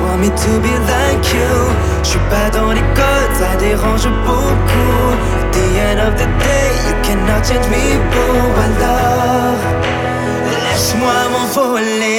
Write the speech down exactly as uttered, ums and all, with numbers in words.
want me to be like you. J'suis pas dans les codes, ça dérange beaucoup. At the end of the day, you cannot change me, boo. Alors, laisse-moi m'envoler.